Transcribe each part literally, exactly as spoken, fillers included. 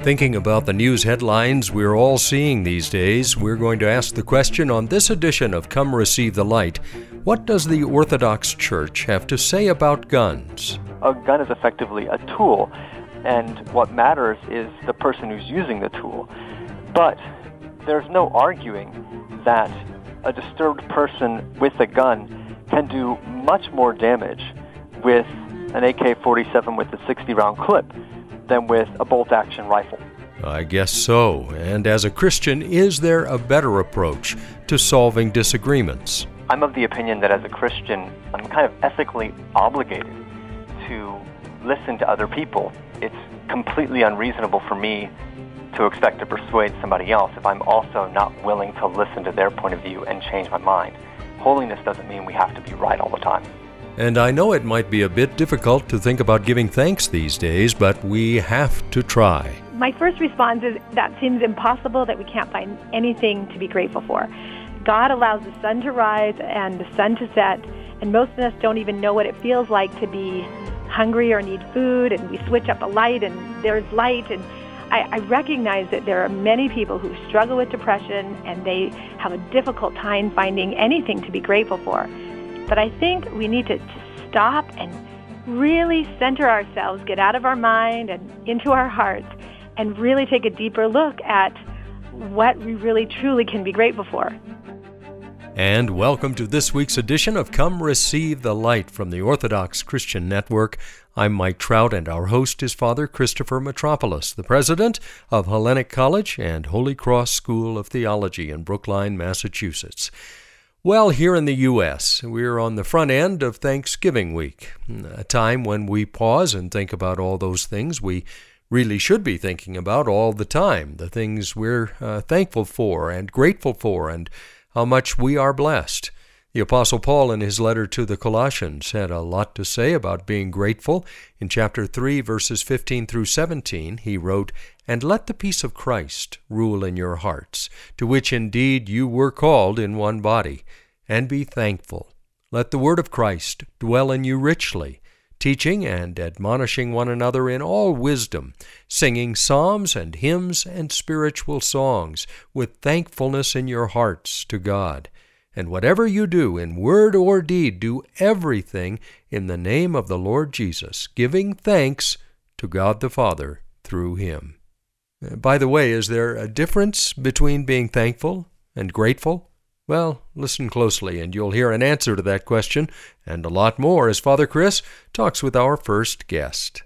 Thinking about the news headlines we're all seeing these days, we're going to ask the question on this edition of Come Receive the Light: what does the Orthodox Church have to say about guns? A gun is effectively a tool, and what matters is the person who's using the tool. But there's no arguing that a disturbed person with a gun can do much more damage with an A K forty-seven with a sixty round clip than with a bolt-action rifle. I guess so. And as a Christian, is there a better approach to solving disagreements? I'm of the opinion that as a Christian, I'm kind of ethically obligated to listen to other people. It's completely unreasonable for me to expect to persuade somebody else if I'm also not willing to listen to their point of view and change my mind. Holiness doesn't mean we have to be right all the time. And I know it might be a bit difficult to think about giving thanks these days, but we have to try. My first response is that seems impossible, that we can't find anything to be grateful for. God allows the sun to rise and the sun to set, and most of us don't even know what it feels like to be hungry or need food, and we switch up a light and there's light. And I, I recognize that there are many people who struggle with depression and they have a difficult time finding anything to be grateful for. But I think we need to, to stop and really center ourselves, get out of our mind and into our hearts, and really take a deeper look at what we really truly can be grateful for. And welcome to this week's edition of Come Receive the Light from the Orthodox Christian Network. I'm Mike Trout, and our host is Father Christopher Metropolis, the president of Hellenic College and Holy Cross School of Theology in Brookline, Massachusetts. Well, here in the U S, we're on the front end of Thanksgiving week, a time when we pause and think about all those things we really should be thinking about all the time, the things we're uh, thankful for and grateful for, and how much we are blessed. The Apostle Paul, in his letter to the Colossians, had a lot to say about being grateful. In chapter three, verses fifteen through seventeen, he wrote, "And let the peace of Christ rule in your hearts, to which indeed you were called in one body, and be thankful. Let the word of Christ dwell in you richly, teaching and admonishing one another in all wisdom, singing psalms and hymns and spiritual songs, with thankfulness in your hearts to God. And whatever you do in word or deed, do everything in the name of the Lord Jesus, giving thanks to God the Father through him." By the way, is there a difference between being thankful and grateful? Well, listen closely and you'll hear an answer to that question and a lot more as Father Chris talks with our first guest.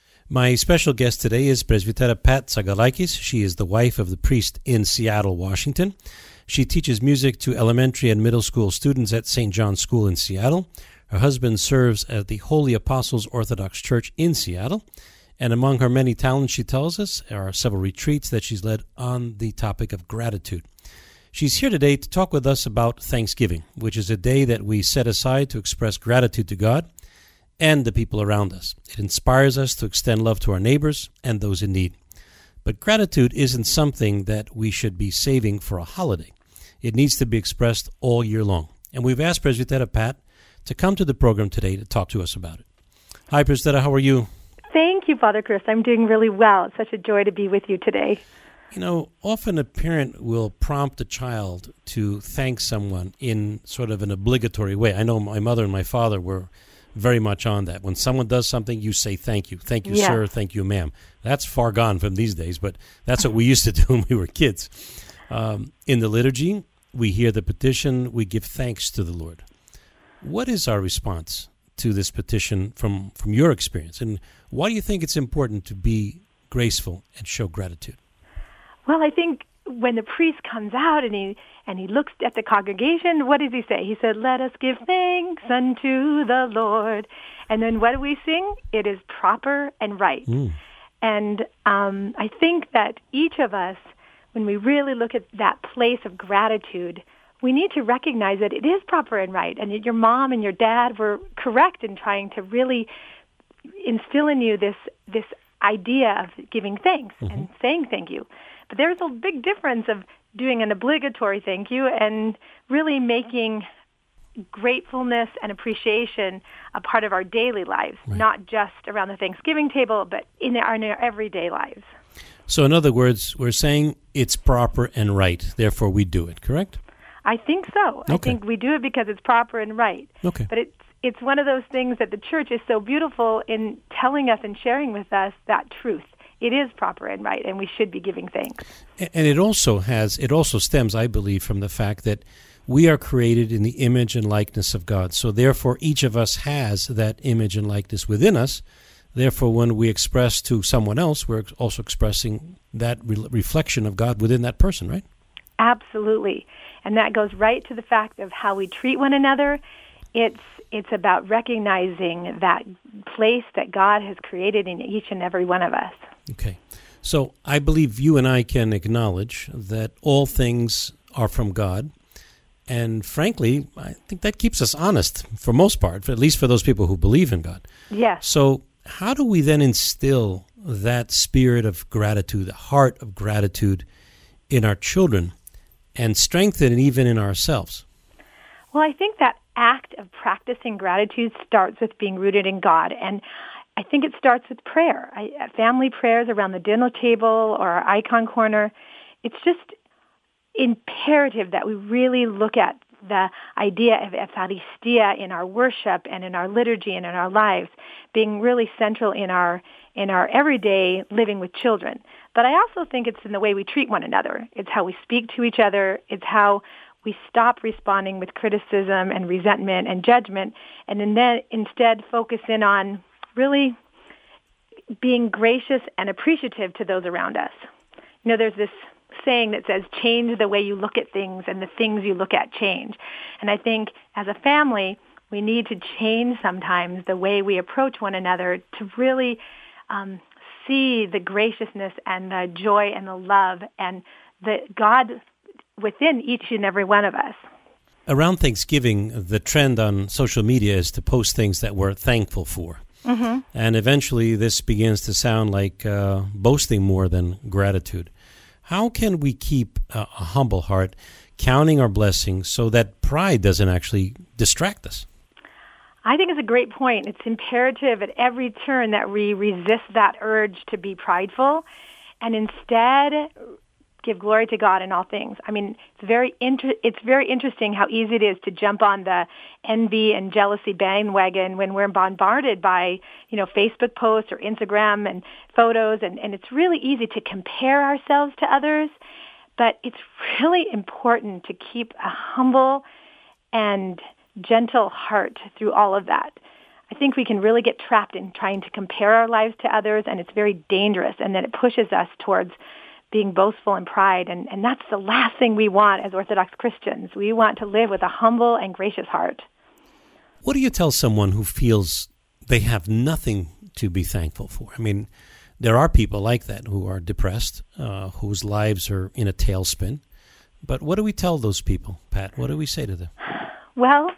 My special guest today is Presbytera Pat Tsagalaikis. She is the wife of the priest in Seattle, Washington. She teaches music to elementary and middle school students at Saint John's School in Seattle. Her husband serves at the Holy Apostles Orthodox Church in Seattle. And among her many talents, she tells us, are several retreats that she's led on the topic of gratitude. She's here today to talk with us about Thanksgiving, which is a day that we set aside to express gratitude to God and the people around us. It inspires us to extend love to our neighbors and those in need. But gratitude isn't something that we should be saving for a holiday. It needs to be expressed all year long. And we've asked Presbytera Pat to come to the program today to talk to us about it. Hi, Presbytera, how are you? Thank you, Father Chris. I'm doing really well. It's such a joy to be with you today. You know, often a parent will prompt a child to thank someone in sort of an obligatory way. I know my mother and my father were very much on that. When someone does something, you say thank you. Thank you, yes. sir. Thank you, ma'am. That's far gone from these days, but that's what we used to do when we were kids. Um, in the liturgy, we hear the petition, we give thanks to the Lord. What is our response to this petition from, from your experience? And why do you think it's important to be graceful and show gratitude? Well, I think when the priest comes out and he and he looks at the congregation, what does he say? He said, "Let us give thanks unto the Lord." And then what do we sing? It is proper and right. Mm. And um, I think that each of us, when we really look at that place of gratitude, we need to recognize that it is proper and right, and that your mom and your dad were correct in trying to really instill in you this this idea of giving thanks mm-hmm. and saying thank you. But there's a big difference of doing an obligatory thank you and really making gratefulness and appreciation a part of our daily lives, right. Not just around the Thanksgiving table, but in our, in our everyday lives. So in other words, we're saying it's proper and right, therefore we do it, correct? I think so. Okay. I think we do it because it's proper and right. Okay. But it's it's one of those things that the church is so beautiful in telling us and sharing with us that truth. It is proper and right, and we should be giving thanks. And it also has, it also stems, I believe, from the fact that we are created in the image and likeness of God. So therefore, each of us has that image and likeness within us. Therefore, when we express to someone else, we're also expressing that re- reflection of God within that person, right? Absolutely. And that goes right to the fact of how we treat one another. It's it's about recognizing that place that God has created in each and every one of us. Okay. So I believe you and I can acknowledge that all things are from God. And frankly, I think that keeps us honest for most part, at least for those people who believe in God. Yes. So how do we then instill that spirit of gratitude, the heart of gratitude in our children and strengthen it even in ourselves? Well, I think that act of practicing gratitude starts with being rooted in God. And I think it starts with prayer. I, family prayers around the dinner table or our icon corner. It's just imperative that we really look at the idea of Eucharistia in our worship and in our liturgy and in our lives being really central in our in our everyday living with children. But I also think it's in the way we treat one another. It's how we speak to each other. It's how we stop responding with criticism and resentment and judgment, and then instead focus in on really being gracious and appreciative to those around us. You know, there's this saying that says, change the way you look at things and the things you look at change. And I think as a family, we need to change sometimes the way we approach one another to really um, see the graciousness and the joy and the love and the God within each and every one of us. Around Thanksgiving, the trend on social media is to post things that we're thankful for. Mm-hmm. And eventually this begins to sound like uh, boasting more than gratitude. How can we keep a, a humble heart, counting our blessings so that pride doesn't actually distract us? I think it's a great point. It's imperative at every turn that we resist that urge to be prideful and instead give glory to God in all things. I mean, it's very inter- it's very interesting how easy it is to jump on the envy and jealousy bandwagon when we're bombarded by, you know, Facebook posts or Instagram and photos, and, and it's really easy to compare ourselves to others. But it's really important to keep a humble and gentle heart through all of that. I think we can really get trapped in trying to compare our lives to others, and it's very dangerous, and then it pushes us towards being boastful and pride, and, and that's the last thing we want as Orthodox Christians. We want to live with a humble and gracious heart. What do you tell someone who feels they have nothing to be thankful for? I mean, there are people like that who are depressed, uh, whose lives are in a tailspin. But what do we tell those people, Pat? What do we say to them? Well,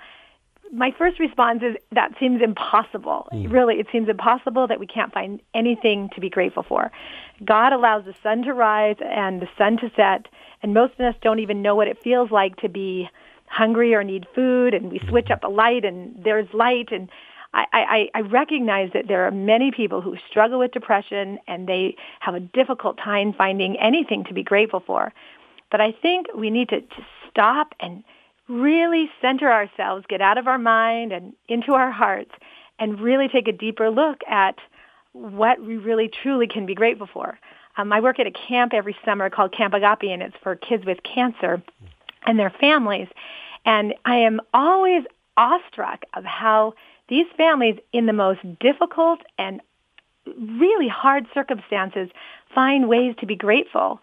my first response is that seems impossible. Mm. Really, it seems impossible that we can't find anything to be grateful for. God allows the sun to rise and the sun to set, and most of us don't even know what it feels like to be hungry or need food, and we switch up a light and there's light. And I, I, I recognize that there are many people who struggle with depression and they have a difficult time finding anything to be grateful for. But I think we need to, to stop and really center ourselves, get out of our mind and into our hearts, and really take a deeper look at what we really truly can be grateful for. Um, I work at a camp every summer called Camp Agape, and it's for kids with cancer and their families. And I am always awestruck of how these families, in the most difficult and really hard circumstances, find ways to be grateful.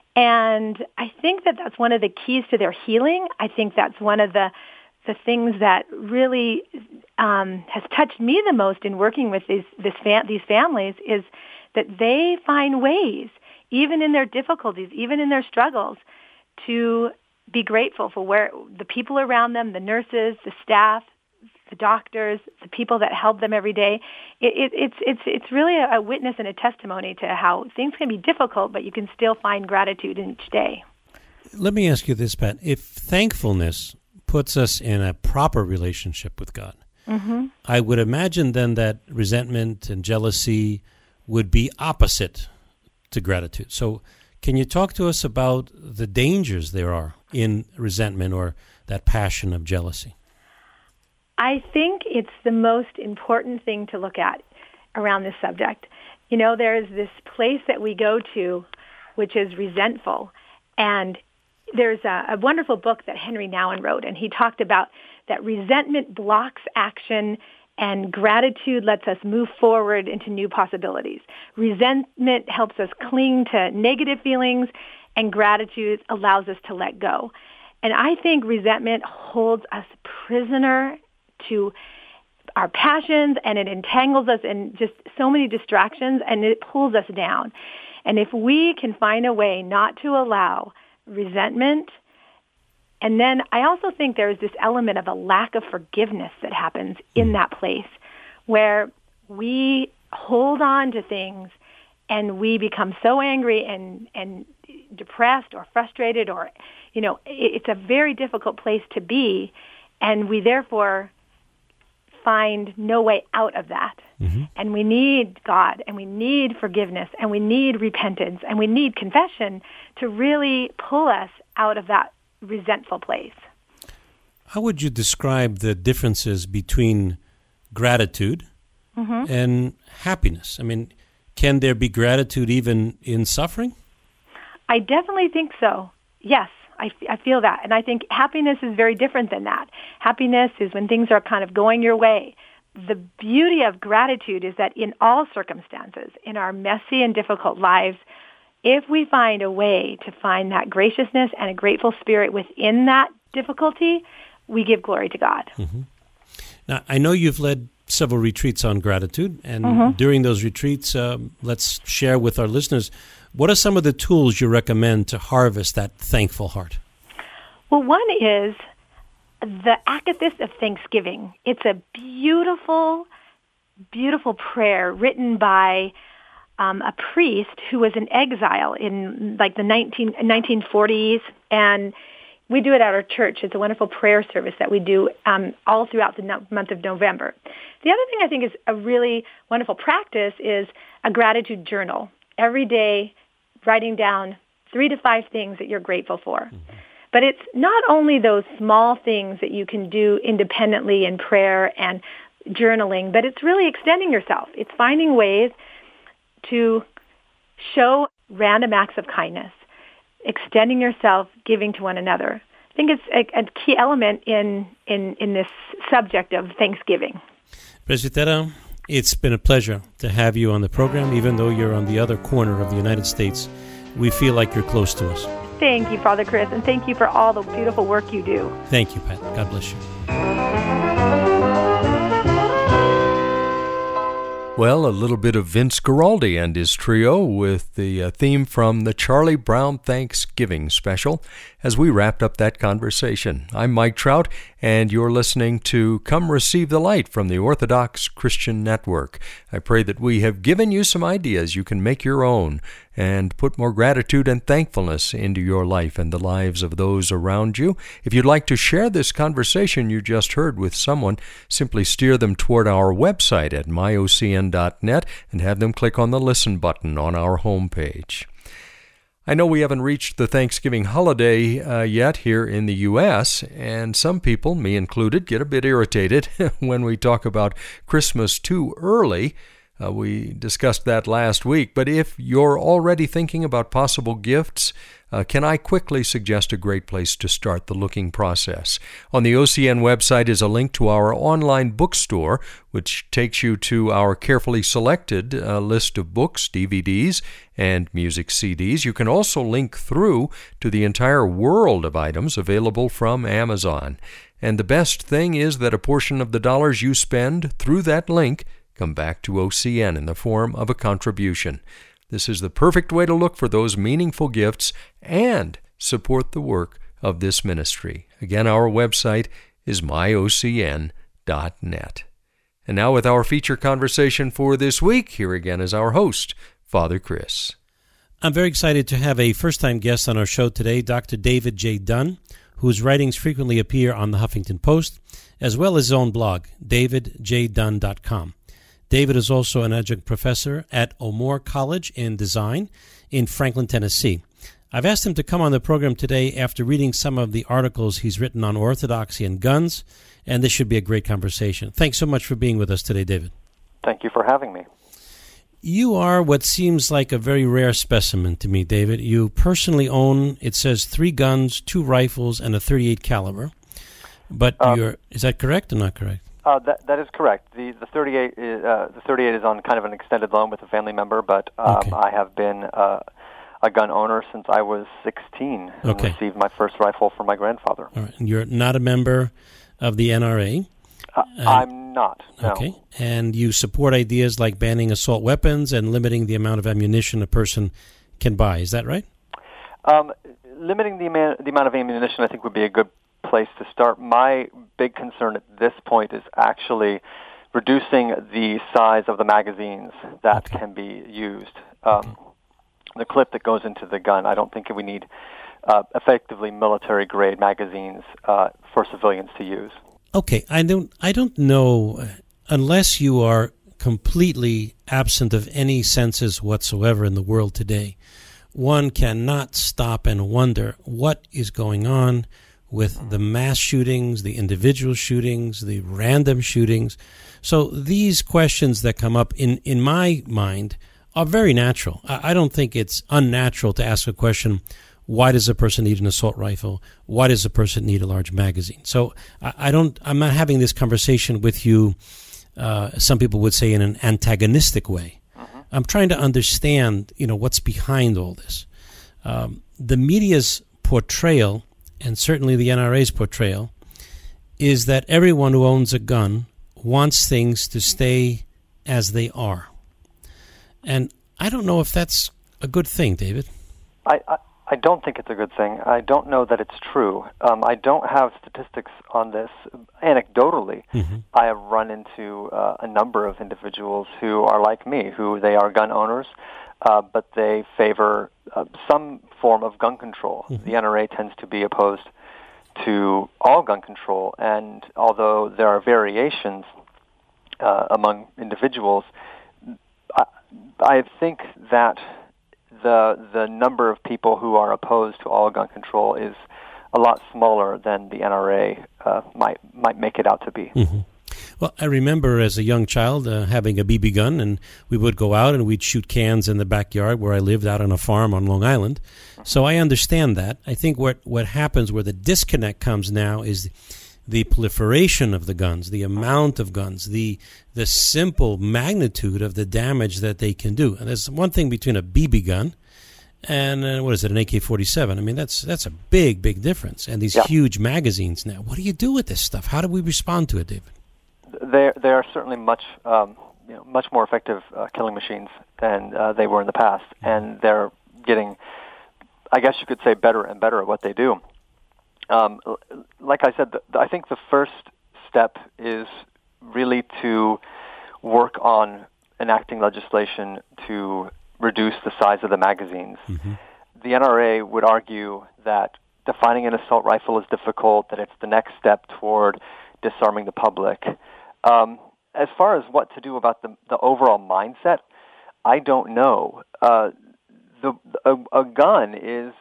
And I think that that's one of the keys to their healing. I think that's one of the the things that really um, has touched me the most in working with these this fam- these families is that they find ways, even in their difficulties, even in their struggles, to be grateful for where the people around them, the nurses, the staff, the doctors, the people that help them every day. It, it, it's it's it's really a, a witness and a testimony to how things can be difficult, but you can still find gratitude in each day. Let me ask you this, Pat. If thankfulness puts us in a proper relationship with God, mm-hmm. I would imagine then that resentment and jealousy would be opposite to gratitude. So can you talk to us about the dangers there are in resentment or that passion of jealousy? I think it's the most important thing to look at around this subject. You know, there's this place that we go to, which is resentful. And there's a, a wonderful book that Henry Nouwen wrote, and he talked about that resentment blocks action and gratitude lets us move forward into new possibilities. Resentment helps us cling to negative feelings, and gratitude allows us to let go. And I think resentment holds us prisoner to our passions, and it entangles us in just so many distractions, and it pulls us down. And if we can find a way not to allow resentment, and then I also think there's this element of a lack of forgiveness that happens in that place where we hold on to things and we become so angry and, and depressed or frustrated, or, you know, it's a very difficult place to be, and we therefore find no way out of that. Mm-hmm. And we need God, and we need forgiveness, and we need repentance, and we need confession to really pull us out of that resentful place. How would you describe the differences between gratitude mm-hmm. and happiness? I mean, can there be gratitude even in suffering? I definitely think so. Yes, I, f- I feel that. And I think happiness is very different than that. Happiness is when things are kind of going your way. The beauty of gratitude is that in all circumstances, in our messy and difficult lives, if we find a way to find that graciousness and a grateful spirit within that difficulty, we give glory to God. Mm-hmm. Now, I know you've led several retreats on gratitude, and mm-hmm. during those retreats, um, let's share with our listeners, what are some of the tools you recommend to harvest that thankful heart? Well, one is the Akathist of Thanksgiving. It's a beautiful, beautiful prayer written by um, a priest who was in exile in like the nineteen, nineteen forties, and we do it at our church. It's a wonderful prayer service that we do um, all throughout the no- month of November. The other thing I think is a really wonderful practice is a gratitude journal. Every day, writing down three to five things that you're grateful for. Mm-hmm. But it's not only those small things that you can do independently in prayer and journaling, but it's really extending yourself. It's finding ways to show random acts of kindness, extending yourself, giving to one another. I think it's a, a key element in, in, in this subject of Thanksgiving. Presbytera, it's been a pleasure to have you on the program. Even though you're on the other corner of the United States, we feel like you're close to us. Thank you, Father Chris, and thank you for all the beautiful work you do. Thank you, Pat. God bless you. Well, a little bit of Vince Guaraldi and his trio with the uh, theme from the Charlie Brown Thanksgiving special as we wrapped up that conversation. I'm Mike Trout, and you're listening to Come Receive the Light from the Orthodox Christian Network. I pray that we have given you some ideas you can make your own and put more gratitude and thankfulness into your life and the lives of those around you. If you'd like to share this conversation you just heard with someone, simply steer them toward our website at my o c n dot net and have them click on the Listen button on our homepage. I know we haven't reached the Thanksgiving holiday uh, yet here in the U S, and some people, me included, get a bit irritated when we talk about Christmas too early. Uh, we discussed that last week, but if you're already thinking about possible gifts, uh, can I quickly suggest a great place to start the looking process? On the O C N website is a link to our online bookstore, which takes you to our carefully selected uh, list of books, D V Ds, and music C Ds. You can also link through to the entire world of items available from Amazon. And the best thing is that a portion of the dollars you spend through that link come back to O C N in the form of a contribution. This is the perfect way to look for those meaningful gifts and support the work of this ministry. Again, our website is my o c n dot net. And now with our feature conversation for this week, here again is our host, Father Chris. I'm very excited to have a first-time guest on our show today, Doctor David J. Dunn, whose writings frequently appear on the Huffington Post, as well as his own blog, david j dunn dot com. David is also an adjunct professor at O'Moore College in Design in Franklin, Tennessee. I've asked him to come on the program today after reading some of the articles he's written on orthodoxy and guns, and this should be a great conversation. Thanks so much for being with us today, David. Thank you for having me. You are what seems like a very rare specimen to me, David. You personally own, it says, three guns, two rifles, and a thirty-eight caliber. But um, you're is that correct or not correct? Uh, that that is correct. The the thirty-eight is, uh, the thirty-eight is on kind of an extended loan with a family member, but um, okay. I have been uh, a gun owner since I was sixteen and okay. received my first rifle from my grandfather. All right. And you're not a member of the N R A? Uh, uh, I'm not, no. Okay. And you support ideas like banning assault weapons and limiting the amount of ammunition a person can buy. Is that right? Um, limiting the, man- the amount of ammunition, I think, would be a good place to start. My big concern at this point is actually reducing the size of the magazines that okay. can be used. Um, okay. The clip that goes into the gun, I don't think we need uh, effectively military-grade magazines uh, for civilians to use. Okay, I don't, I don't know, unless you are completely absent of any senses whatsoever in the world today, one cannot stop and wonder what is going on with the mass shootings, the individual shootings, the random shootings. So these questions that come up in, in my mind are very natural. I, I don't think it's unnatural to ask a question, why does a person need an assault rifle? Why does a person need a large magazine? So I, I don't, I'm not having this conversation with you, uh, some people would say in an antagonistic way. Uh-huh. I'm trying to understand, you know, what's behind all this. Um, the media's portrayal, and certainly the N R A's portrayal, is that everyone who owns a gun wants things to stay as they are. And I don't know if that's a good thing, David. I, I, I don't think it's a good thing. I don't know that it's true. Um, I don't have statistics on this. Anecdotally, mm-hmm. I have run into uh, a number of individuals who are like me, who they are gun owners, uh, but they favor uh, some form of gun control. Mm-hmm. The N R A tends to be opposed to all gun control, and although there are variations uh, among individuals, I, I think that the the number of people who are opposed to all gun control is a lot smaller than the N R A uh, might might make it out to be. Mm-hmm. Well, I remember as a young child uh, having a B B gun, and we would go out and we'd shoot cans in the backyard where I lived out on a farm on Long Island. So I understand that. I think what, what happens, where the disconnect comes now, is the proliferation of the guns, the amount of guns, the the simple magnitude of the damage that they can do. And there's one thing between a B B gun and, uh, what is it, an A K forty-seven. I mean, that's that's a big, big difference. And these yeah. huge magazines now. What do you do with this stuff? How do we respond to it, David? They they are certainly much um, you know much more effective uh, killing machines than uh, they were in the past, and they're getting, I guess you could say, better and better at what they do. Um, like I said, the, I think the first step is really to work on enacting legislation to reduce the size of the magazines. Mm-hmm. The N R A would argue that defining an assault rifle is difficult, that it's the next step toward disarming the public. Um, as far as what to do about the, the overall mindset, I don't know. Uh, the a, a gun is,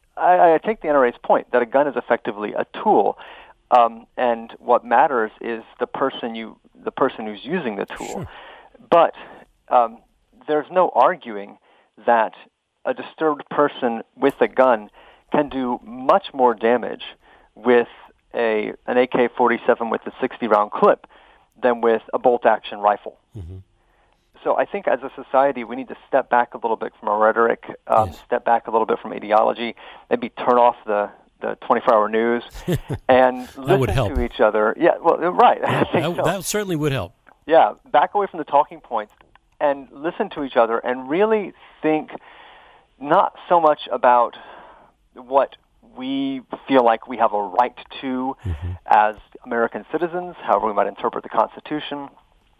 I, I take the N R A's point that a gun is effectively a tool, um, and what matters is the person you, the person who's using the tool. Sure. But um, there's no arguing that a disturbed person with a gun can do much more damage with a an A K forty-seven with a sixty round clip than with a bolt-action rifle. Mm-hmm. So I think as a society we need to step back a little bit from our rhetoric, um, yes. step back a little bit from ideology, maybe turn off the, the twenty-four hour news and listen would help. to each other. Yeah, well, right. Yeah, I think that, so. that certainly would help. Yeah, back away from the talking points and listen to each other and really think not so much about what we feel like we have a right to mm-hmm. as American citizens, however we might interpret the Constitution,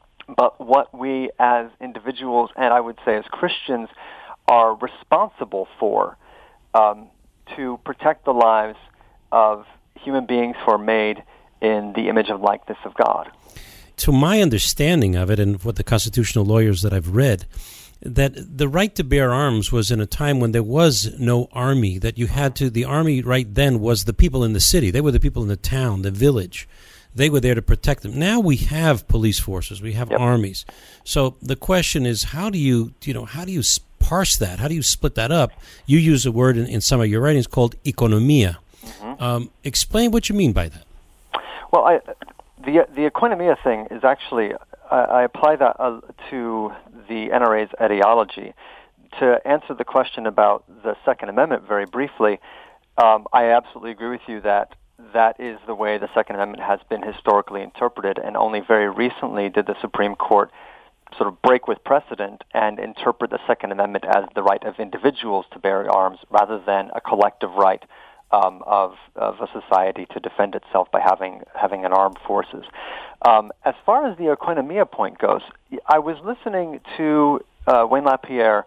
but what we as individuals, and I would say as Christians, are responsible for um, to protect the lives of human beings who are made in the image and likeness of God. to my understanding of it and what the constitutional lawyers that I've read, that the right to bear arms was in a time when there was no army, that you had to, the army right then was the people in the city. They were the people in the town, the village. They were there to protect them. Now we have police forces, we have yep. armies. So the question is, how do you, you know, how do you parse that? How do you split that up? You use a word in, in some of your writings called economia. Mm-hmm. Um, explain what you mean by that. Well, I, the the economia thing is actually, I, I apply that uh, to the N R A's ideology. To answer the question about the Second Amendment very briefly, um, I absolutely agree with you that that is the way the Second Amendment has been historically interpreted, and only very recently did the Supreme Court sort of break with precedent and interpret the Second Amendment as the right of individuals to bear arms rather than a collective right um, of of a society to defend itself by having having an armed forces. Um, as far as the economia point goes, I was listening to uh, Wayne LaPierre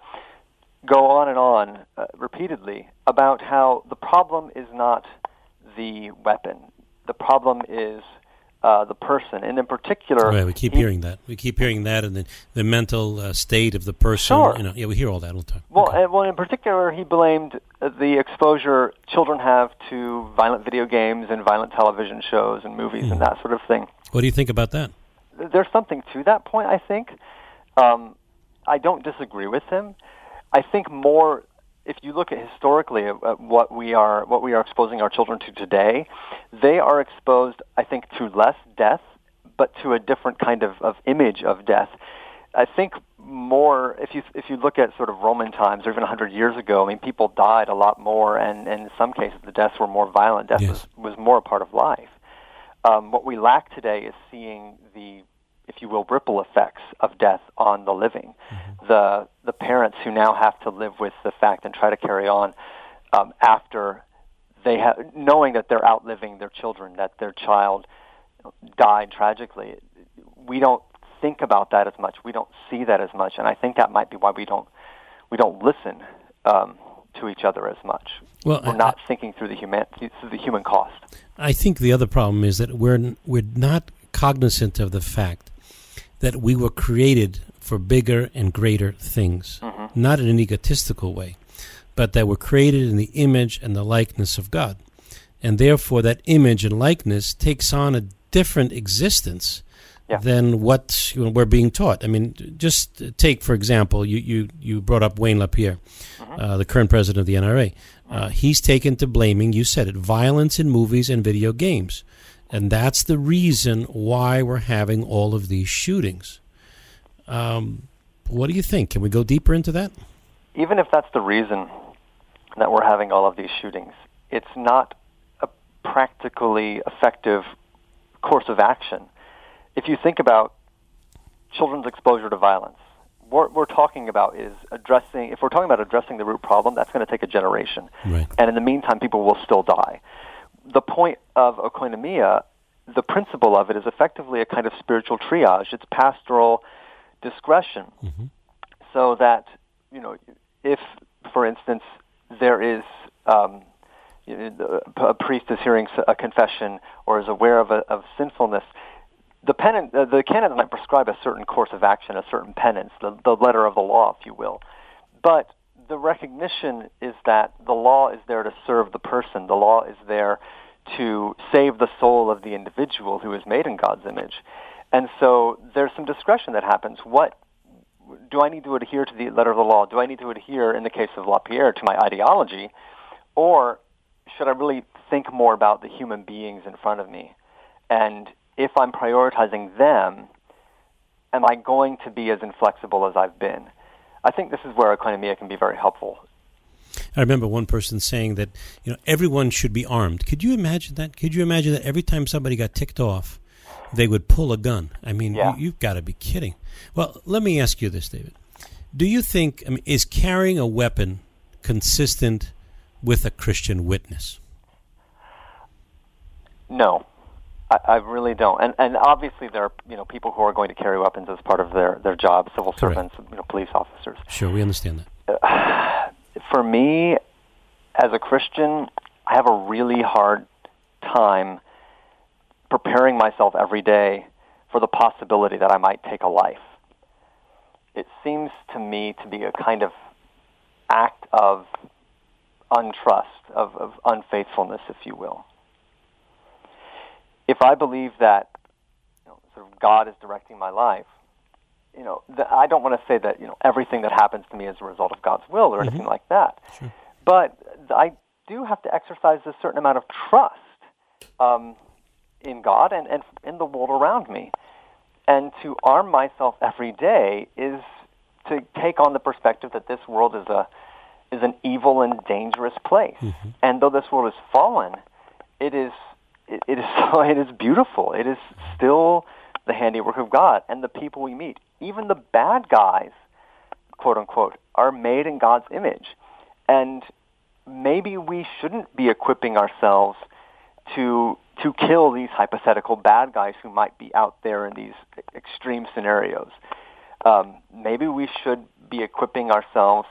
go on and on uh, repeatedly about how the problem is not the weapon. The problem is uh, the person, and in particular, right, we keep he, hearing that. We keep hearing that, and the the mental uh, state of the person. Sure. You know, yeah, we hear all that all the time. Well, okay. and, well, in particular, he blamed the exposure children have to violent video games and violent television shows and movies mm. and that sort of thing. What do you think about that? There's something to that point, I think. Um, I don't disagree with him. I think more, if you look at historically at, at what we are what we are exposing our children to today, they are exposed, I think, to less death, but to a different kind of, of image of death. I think more, if you if you look at sort of Roman times or even one hundred years ago, I mean, people died a lot more, and, and in some cases the deaths were more violent. Death yes. was, was more a part of life. Um, what we lack today is seeing the, if you will, ripple effects of death on the living. Mm-hmm. The the parents who now have to live with the fact and try to carry on um, after they have, knowing that they're outliving their children, that their child died tragically. We don't think about that as much. We don't see that as much, and I think that might be why we don't we don't listen um, to each other as much. Well, we're I, not thinking through the human through the human cost. I think the other problem is that we're we're not cognizant of the fact that we were created for bigger and greater things, mm-hmm. not in an egotistical way, but that we're created in the image and the likeness of God. And therefore that image and likeness takes on a different existence yeah. than what you know, we're being taught. I mean, just take, for example, you, you, you brought up Wayne LaPierre, mm-hmm. uh, the current president of the N R A. Uh, he's taken to blaming, you said it, violence in movies and video games. And that's the reason why we're having all of these shootings. Um, what do you think? Can we go deeper into that? Even if that's the reason that we're having all of these shootings, it's not a practically effective course of action. If you think about children's exposure to violence, what we're talking about is addressing, if we're talking about addressing the root problem, that's going to take a generation. Right. And in the meantime, people will still die. The point of oikonomia, the principle of it, is effectively a kind of spiritual triage. It's pastoral discretion. Mm-hmm. So that, you know, if, for instance, there is um, a priest is hearing a confession or is aware of, a, of sinfulness, the penance, uh, the canons might prescribe a certain course of action, a certain penance, the, the letter of the law, if you will. But the recognition is that the law is there to serve the person. The law is there to save the soul of the individual who is made in God's image. And so there's some discretion that happens. What do I need to adhere to the letter of the law? Do I need to adhere, in the case of LaPierre, to my ideology? Or should I really think more about the human beings in front of me? And if I'm prioritizing them, am I going to be as inflexible as I've been? I think this is where oikonomia can be very helpful. I remember one person saying that, you know, everyone should be armed. Could you imagine that? Could you imagine that every time somebody got ticked off, they would pull a gun? I mean, yeah. you, you've got to be kidding. Well, let me ask you this, David. Do you think, I mean, is carrying a weapon consistent with a Christian witness? No. I, I really don't, and and obviously there are you know people who are going to carry weapons as part of their, their job, civil Correct. servants, you know, police officers. Sure, we understand that. Uh, for me, as a Christian, I have a really hard time preparing myself every day for the possibility that I might take a life. It seems to me to be a kind of act of untrust, of, of unfaithfulness, if you will. If I believe that you know, sort of God is directing my life, you know, the, I don't want to say that you know everything that happens to me is a result of God's will or mm-hmm. anything like that. Sure. But I do have to exercise a certain amount of trust um, in God and, and in the world around me. And to arm myself every day is to take on the perspective that this world is a is an evil and dangerous place. Mm-hmm. And though this world is fallen, it is it, it is it is beautiful. It is still the handiwork of God. And the people we meet, even the bad guys, quote unquote, are made in God's image. And maybe we shouldn't be equipping ourselves to to kill these hypothetical bad guys who might be out there in these extreme scenarios. Um, maybe we should be equipping ourselves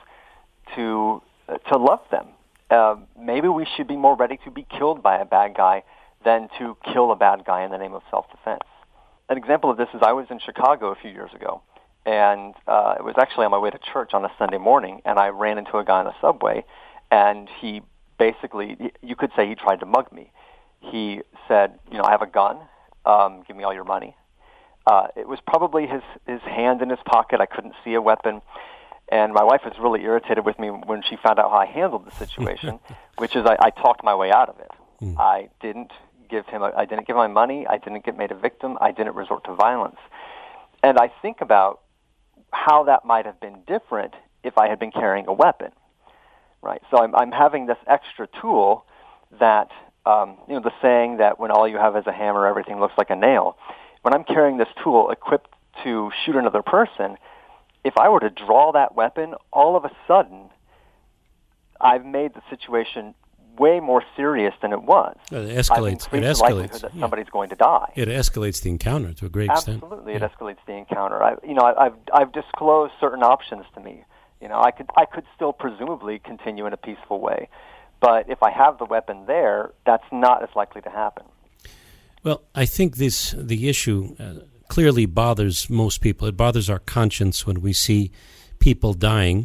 to uh, to love them. Uh, maybe we should be more ready to be killed by a bad guy than to kill a bad guy in the name of self-defense. An example of this is I was in Chicago a few years ago, and uh, it was actually on my way to church on a Sunday morning, and I ran into a guy on the subway, and he basically, you could say he tried to mug me. He said, you know, I have a gun, um, give me all your money. Uh, it was probably his, his hand in his pocket. I couldn't see a weapon. And my wife was really irritated with me when she found out how I handled the situation, which is I, I talked my way out of it. Mm. I didn't give him, a, I didn't give my money. I didn't get made a victim. I didn't resort to violence. And I think about how that might have been different if I had been carrying a weapon, right? So I'm, I'm having this extra tool that, um, you know, the saying that when all you have is a hammer, everything looks like a nail. When I'm carrying this tool equipped to shoot another person, if I were to draw that weapon, all of a sudden, I've made the situation way more serious than it was. It escalates. I've it escalates. The likelihood that somebody's yeah. going to die. It escalates the encounter to a great Absolutely, extent. Absolutely, yeah. it escalates the encounter. I, you know, I, I've I've disclosed certain options to me. You know, I could I could still presumably continue in a peaceful way, but if I have the weapon there, that's not as likely to happen. Well, I think this the issue uh, clearly bothers most people. It bothers our conscience when we see people dying,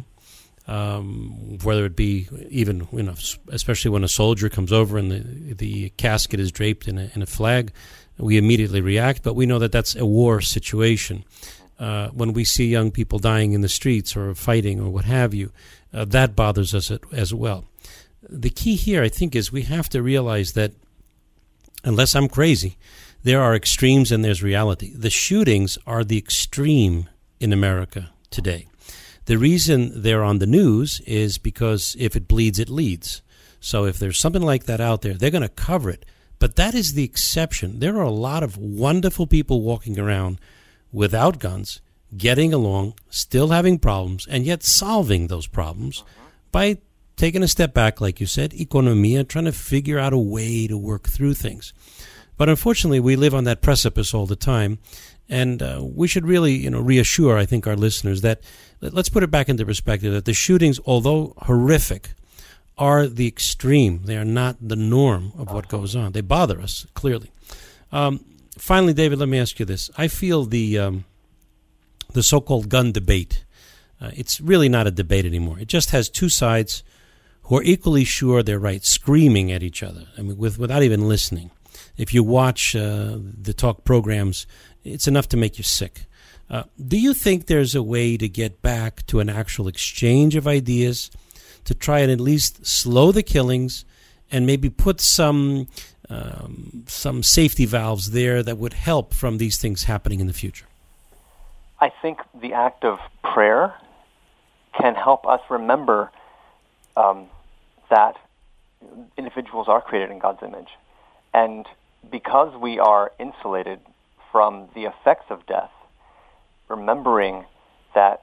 um, whether it be even, you know, especially when a soldier comes over and the the casket is draped in a, in a flag, we immediately react. But we know that that's a war situation. Uh, when we see young people dying in the streets or fighting or what have you, uh, that bothers us as well. The key here, I think, is we have to realize that unless I'm crazy, there are extremes and there's reality. The shootings are the extreme in America today. The reason they're on the news is because if it bleeds, it leads. So if there's something like that out there, they're going to cover it. But that is the exception. There are a lot of wonderful people walking around without guns, getting along, still having problems, and yet solving those problems by taking a step back, like you said, economia, trying to figure out a way to work through things. But unfortunately, we live on that precipice all the time, and uh, we should really, you know, reassure, I think, our listeners that, let's put it back into perspective, that the shootings, although horrific, are the extreme. They are not the norm of what goes on. They bother us, clearly. Um, finally, David, let me ask you this. I feel the um, the so-called gun debate, uh, it's really not a debate anymore. It just has two sides who are equally sure they're right, screaming at each other, I mean, with, without even listening. If you watch uh, the talk programs, it's enough to make you sick. Uh, do you think there's a way to get back to an actual exchange of ideas, to try and at least slow the killings and maybe put some um, some safety valves there that would help from these things happening in the future? I think the act of prayer can help us remember um, that individuals are created in God's image. And because we are insulated from the effects of death, remembering that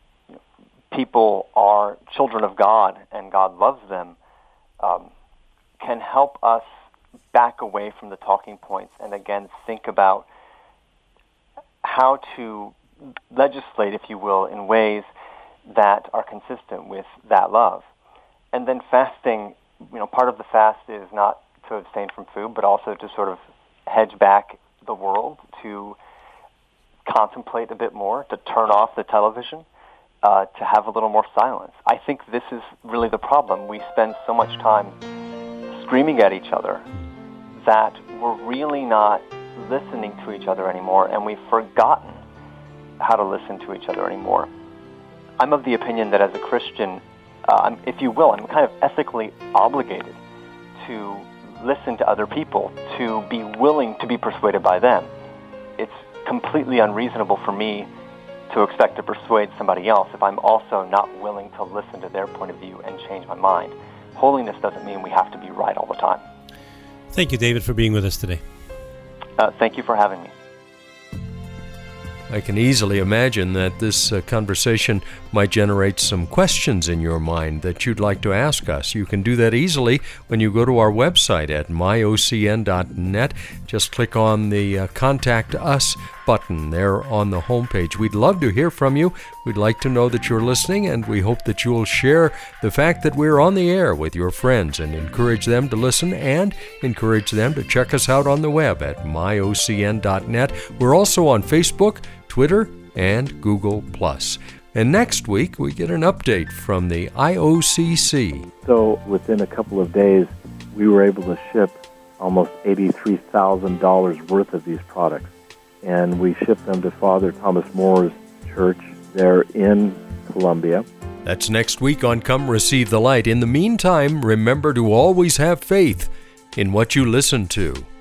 people are children of God and God loves them, um, can help us back away from the talking points and again think about how to legislate, if you will, in ways that are consistent with that love. And then fasting, you know, part of the fast is not to abstain from food, but also to sort of hedge back the world, to contemplate a bit more, to turn off the television, uh, to have a little more silence. I think this is really the problem. We spend so much time screaming at each other that we're really not listening to each other anymore, and we've forgotten how to listen to each other anymore. I'm of the opinion that as a Christian, uh, I'm, if you will, I'm kind of ethically obligated to listen to other people, to be willing to be persuaded by them. It's completely unreasonable for me to expect to persuade somebody else if I'm also not willing to listen to their point of view and change my mind. Holiness doesn't mean we have to be right all the time. Thank you, David, for being with us today. Uh, thank you for having me. I can easily imagine that this uh, conversation might generate some questions in your mind that you'd like to ask us. You can do that easily when you go to our website at my o c n dot net. Just click on the uh, Contact Us button there on the homepage. We'd love to hear from you. We'd like to know that you're listening, and we hope that you'll share the fact that we're on the air with your friends and encourage them to listen and encourage them to check us out on the web at my o c n dot net. We're also on Facebook, Twitter, and Google plus. And next week, we get an update from the I O C C. So within a couple of days, we were able to ship almost eighty-three thousand dollars worth of these products. And we shipped them to Father Thomas Moore's church there in Columbia. That's next week on Come Receive the Light. In the meantime, remember to always have faith in what you listen to.